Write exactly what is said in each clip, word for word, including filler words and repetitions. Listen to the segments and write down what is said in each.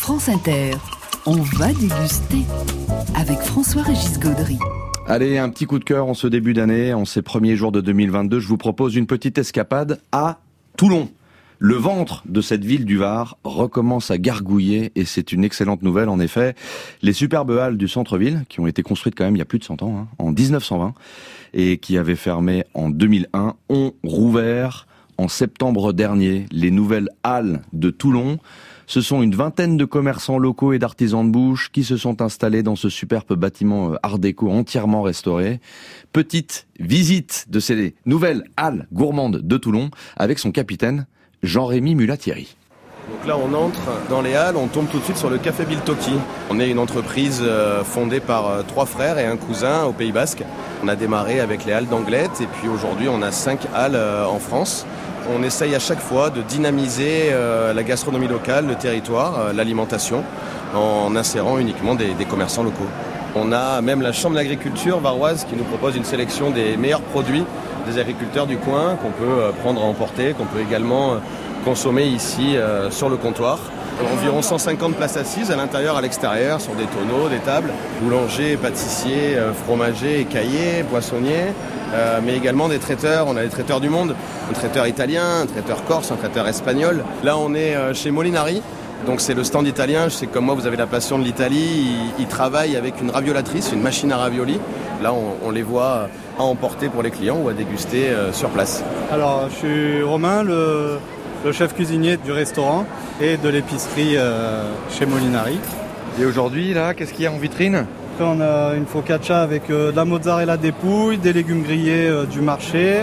France Inter, on va déguster avec François-Régis Gaudry. Allez, un petit coup de cœur en ce début d'année, en ces premiers jours de deux mille vingt-deux, je vous propose une petite escapade à Toulon. Le ventre de cette ville du Var recommence à gargouiller et c'est une excellente nouvelle en effet. Les superbes halles du centre-ville, qui ont été construites quand même il y a plus de cent ans, hein, en dix-neuf cent vingt, et qui avaient fermé en deux mille un, ont rouvert en septembre dernier. Les nouvelles halles de Toulon, ce sont une vingtaine de commerçants locaux et d'artisans de bouche qui se sont installés dans ce superbe bâtiment art déco entièrement restauré. Petite visite de ces nouvelles halles gourmandes de Toulon avec son capitaine, Jean-Rémy Mulatieri. Donc là, on entre dans les halles, on tombe tout de suite sur le Café Biltoki. On est une entreprise fondée par trois frères et un cousin au Pays Basque. On a démarré avec les halles d'Anglette et puis aujourd'hui, on a cinq halles en France. On essaye à chaque fois de dynamiser la gastronomie locale, le territoire, l'alimentation, en insérant uniquement des, des commerçants locaux. On a même la Chambre d'agriculture varoise qui nous propose une sélection des meilleurs produits des agriculteurs du coin qu'on peut prendre à emporter, qu'on peut également consommer ici euh, sur le comptoir. Environ cent cinquante places assises à l'intérieur, à l'extérieur, sur des tonneaux, des tables. Boulangers, pâtissiers, euh, fromagers, écaillers, poissonniers, euh, mais également des traiteurs. On a les traiteurs du monde, un traiteur italien, un traiteur corse, un traiteur espagnol. Là, on est euh, chez Molinari. Donc c'est le stand italien, je sais que comme moi vous avez la passion de l'Italie, ils, ils travaillent avec une raviolatrice, une machine à ravioli. Là on, on les voit à emporter pour les clients ou à déguster euh, sur place. Alors je suis Romain, le, le chef cuisinier du restaurant et de l'épicerie euh, chez Molinari. Et aujourd'hui là, qu'est-ce qu'il y a en vitrine ? Après on a une focaccia avec euh, de la mozzarella dépouille, des légumes grillés euh, du marché,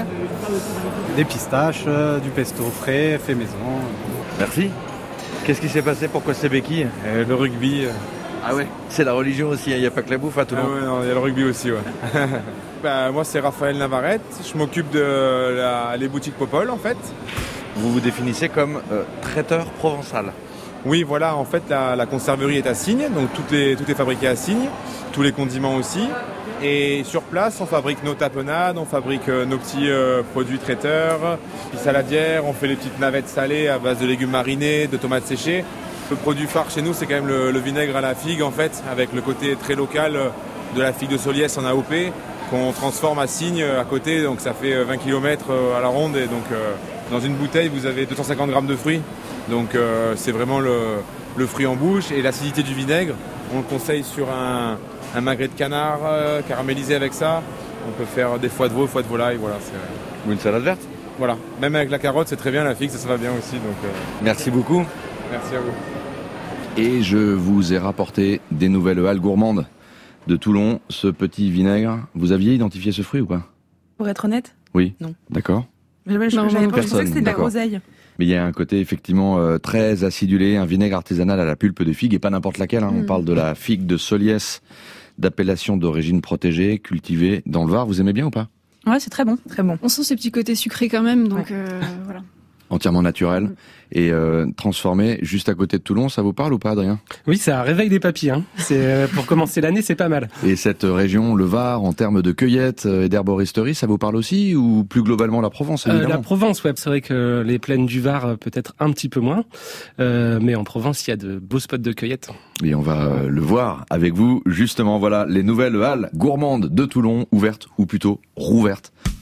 des pistaches, euh, du pesto frais, fait maison. Merci. Qu'est-ce qui s'est passé? Pourquoi ces béquilles? euh, Le rugby. Euh... Ah ouais, c'est la religion aussi, il n'y a pas que la bouffe à Toulon. Ah ouais, non, il y a le rugby aussi, ouais. bah, moi c'est Raphaël Navarrete, je m'occupe de la, les boutiques Popol en fait. Vous vous définissez comme euh, traiteur provençal? Oui, voilà, en fait la, la conserverie est à Signes, donc tout est, tout est fabriqué à Signes, tous les condiments aussi. Et sur place, on fabrique nos tapenades, on fabrique euh, nos petits euh, produits traiteurs, puis saladières, on fait les petites navettes salées à base de légumes marinés, de tomates séchées. Le produit phare chez nous, c'est quand même le, le vinaigre à la figue, en fait, avec le côté très local de la figue de Soliès en A O P, qu'on transforme à Signes à côté, donc ça fait vingt kilomètres à la ronde. Et donc, euh, dans une bouteille, vous avez deux cent cinquante grammes de fruits. Donc, euh, c'est vraiment le, le fruit en bouche. Et l'acidité du vinaigre, on le conseille sur un... un magret de canard euh, caramélisé avec ça. On peut faire des foies de veau, foies de volaille, voilà. C'est... Ou une salade verte. Voilà. Même avec la carotte, c'est très bien, la figue, ça, ça va bien aussi. Donc, euh... Merci beaucoup. Merci à vous. Et je vous ai rapporté des nouvelles halles gourmandes de Toulon. Ce petit vinaigre, vous aviez identifié ce fruit ou pas? Pour être honnête? Oui. Non. D'accord. J'avais pas pensé que c'était de la groseille. Mais il y a un côté effectivement euh, très acidulé, un vinaigre artisanal à la pulpe de figue, et pas n'importe laquelle. Hein. Mmh. On parle de la figue de Soliès, d'appellation d'origine protégée, cultivée dans le Var. Vous aimez bien ou pas? Ouais, c'est très bon, très bon. On sent ce petit côté sucré quand même, donc ouais. euh, voilà. Entièrement naturel mmh. et euh, transformé juste à côté de Toulon. Ça vous parle ou pas, Adrien? Oui, ça réveille des papilles. Hein. C'est, euh, pour commencer l'année, c'est pas mal. Et cette région, le Var, en termes de cueillette et d'herboristerie, ça vous parle aussi, ou plus globalement la Provence, évidemment? euh, La Provence, ouais. C'est vrai que les plaines du Var, peut-être un petit peu moins. Euh, mais en Provence, il y a de beaux spots de cueillette. Et on va euh, le voir avec vous, justement. Voilà, les nouvelles halles gourmandes de Toulon, ouvertes, ou plutôt rouvertes.